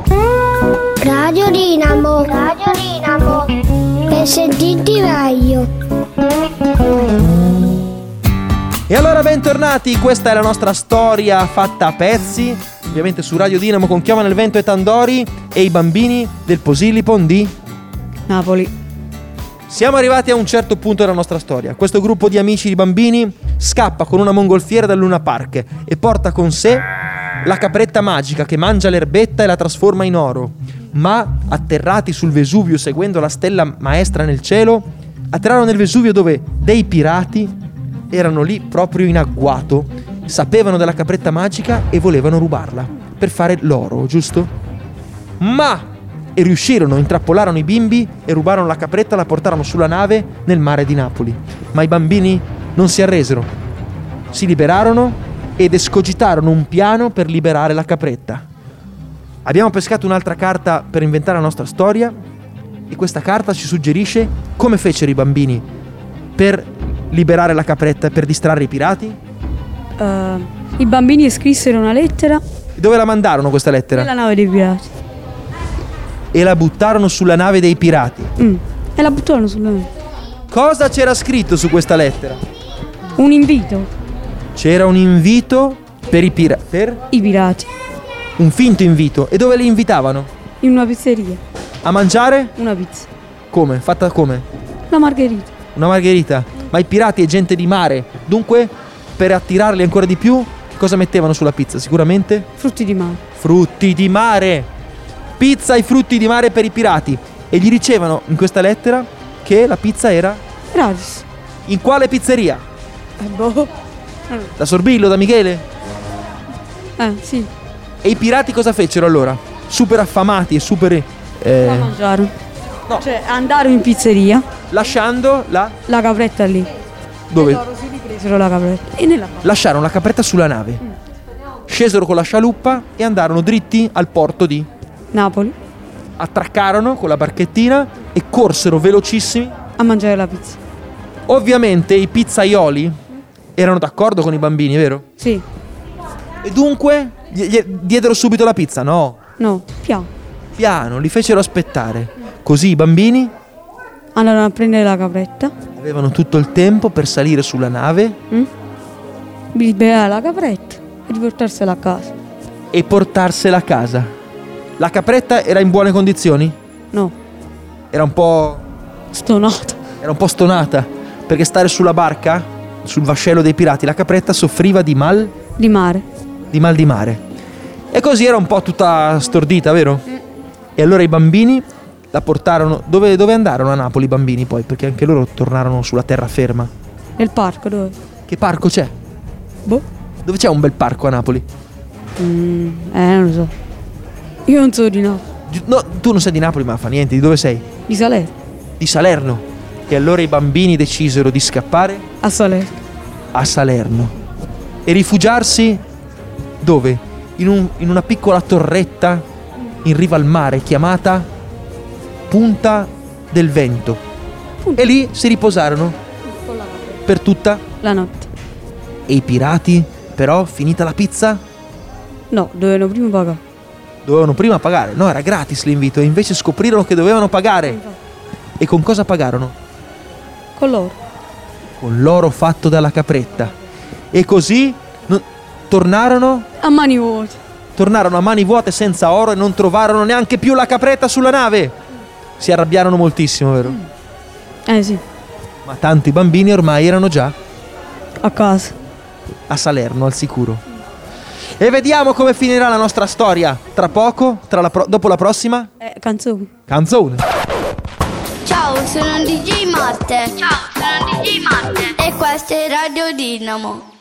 Radio Dinamo. Radio Dinamo. Per sentirti meglio. E allora bentornati, questa è la nostra storia fatta a pezzi, ovviamente su Radio Dinamo con Chioma nel Vento e Tandori e i bambini del Posillipo di Napoli. Siamo arrivati a un certo punto della nostra storia. Questo gruppo di amici di bambini scappa con una mongolfiera dal Luna Park e porta con sé la capretta magica che mangia l'erbetta e la trasforma in oro. Ma atterrati sul Vesuvio seguendo la stella maestra nel cielo, atterrarono nel Vesuvio dove dei pirati erano lì proprio in agguato, sapevano della capretta magica e volevano rubarla per fare l'oro, giusto? Ma e riuscirono, intrappolarono i bimbi e rubarono la capretta, la portarono sulla nave nel mare di Napoli. Ma i bambini non si arresero, si liberarono ed escogitarono un piano per liberare la capretta. Abbiamo pescato un'altra carta per inventare la nostra storia e questa carta ci suggerisce come fecero i bambini per liberare la capretta e per distrarre i pirati. I bambini scrissero una lettera. Dove la mandarono questa lettera? Nella nave dei pirati. E la buttarono sulla nave dei pirati. E la buttarono sulla nave. Cosa c'era scritto su questa lettera? Un invito. C'era un invito per i pirati. Per? I pirati. Un finto invito. E dove li invitavano? In una pizzeria. A mangiare? Una pizza. Come? Fatta come? Una margherita. Una margherita. Ma i pirati è gente di mare. Dunque, per attirarli ancora di più, cosa mettevano sulla pizza? Sicuramente? Frutti di mare. Frutti di mare. Pizza e frutti di mare per i pirati. E gli dicevano in questa lettera che la pizza era gratis. in quale pizzeria? Boh. Da Sorbillo, da Michele? Sì. E i pirati cosa fecero allora? Super affamati e super... La mangiarono. No. Cioè andarono in pizzeria. Lasciando la... La capretta lì. Dove? E loro si ripresero la capretta. E nella Lasciarono la capretta sulla nave. Scesero con la scialuppa e andarono dritti al porto di Napoli. Attraccarono con la barchettina e corsero velocissimi A mangiare la pizza. Ovviamente i pizzaioli erano d'accordo con i bambini, vero? Sì. E dunque gli diedero subito la pizza? No, No, piano. piano, li fecero aspettare. Così i bambini Andarono a prendere la capretta. avevano tutto il tempo per salire sulla nave Liberare la capretta e riportarsela a casa. e portarsela a casa. La capretta era in buone condizioni? No, Era un po' stonata. perché stare sulla barca, sul vascello dei pirati, la capretta soffriva di mal Di mare. di mare. E così era un po' tutta stordita, vero? E allora i bambini la portarono... Dove andarono a Napoli i bambini poi? Perché anche loro tornarono sulla terraferma. Nel parco, dove? Che parco c'è? Boh. Dove c'è un bel parco a Napoli? Non lo so. Io non so di no. No, tu non sei di Napoli, ma fa niente. Di dove sei? Di Salerno. Di Salerno. E allora i bambini decisero di scappare A Salerno. a Salerno e rifugiarsi dove? In una piccola torretta in riva al mare chiamata Punta del Vento. E lì si riposarono per tutta La notte. E i pirati, però, finita la pizza, No, dovevano prima pagare. dovevano prima pagare. No, era gratis l'invito. E invece scoprirono che dovevano pagare. E con cosa pagarono? Con loro. Con l'oro fatto dalla capretta. E così tornarono A mani vuote. a mani vuote senza oro e non trovarono neanche più la capretta sulla nave. Si arrabbiarono moltissimo, vero? Sì. Ma tanto i bambini ormai erano già A casa. a Salerno, al sicuro. E vediamo come finirà la nostra storia tra poco, dopo la prossima Canzone. canzone. Ciao, sono DJ Matte. E questo è Radio Dinamo.